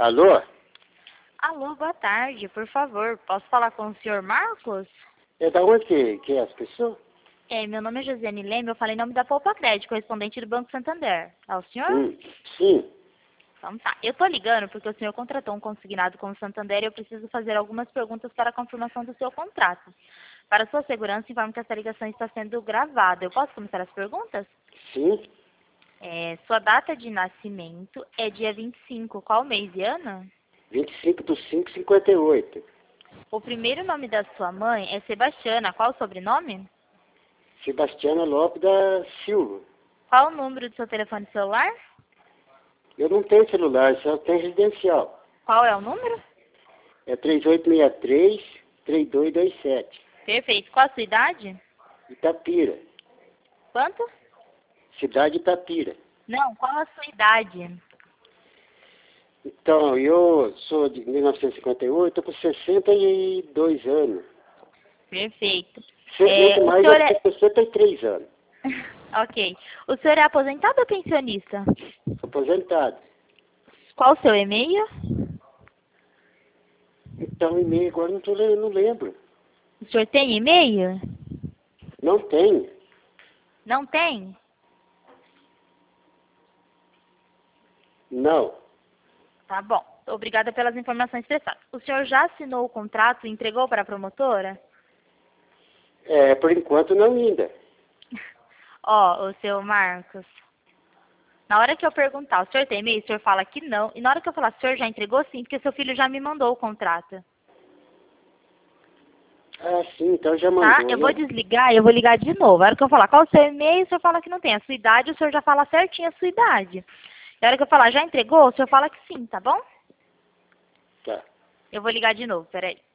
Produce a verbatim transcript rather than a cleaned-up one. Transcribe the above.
Alô? Alô, boa tarde, por favor, posso falar com o senhor Marcos? É da onde que, que é as pessoas? É, meu nome é Josiane Leme, eu falei em nome da Poupa Crédito, correspondente do Banco Santander. É o senhor? Hum, sim. Então tá. Eu tô ligando porque o senhor contratou um consignado com o Santander e eu preciso fazer algumas perguntas para a confirmação do seu contrato. Para sua segurança, informo que essa ligação está sendo gravada. Eu posso começar as perguntas? Sim. É, sua data de nascimento é dia vinte e cinco, qual mês e ano? vinte e cinco do cinco, cinquenta e oito. O primeiro nome da sua mãe é Sebastiana, qual o sobrenome? Sebastiana Lopes da Silva. Qual o número do seu telefone celular? Eu não tenho celular, só tenho residencial. Qual é o número? É três oito seis três, três dois dois sete. Perfeito. Qual a sua idade? Itapira. Quanto? Cidade Itapira. Não, qual a sua idade? Então, eu sou de mil novecentos e cinquenta e oito, estou com sessenta e dois anos. Perfeito. Sessenta É, o mais, senhor eu é... tenho sessenta e três anos. Ok. O senhor é aposentado ou pensionista? Aposentado. Qual o seu e-mail? Então, e-mail agora não, tô, le- não lembro. O senhor tem e-mail? Não tenho. Não tem? Não. Tá bom. Obrigada pelas informações prestadas. O senhor já assinou o contrato e entregou para a promotora? É, por enquanto não ainda. Ó, o seu Marcos. Na hora que eu perguntar, o senhor tem e-mail? O senhor fala que não. E na hora que eu falar, o senhor já entregou? Sim, porque seu filho já me mandou o contrato. Ah, sim, então já Tá? mandou, Eu vou né? desligar e eu vou ligar de novo. Na hora que eu falar qual o seu e-mail, o senhor fala que não tem. A sua idade, o senhor já fala certinho a sua idade. Na hora que eu falar já entregou, o senhor fala que sim, tá bom? Tá. Eu vou ligar de novo, peraí.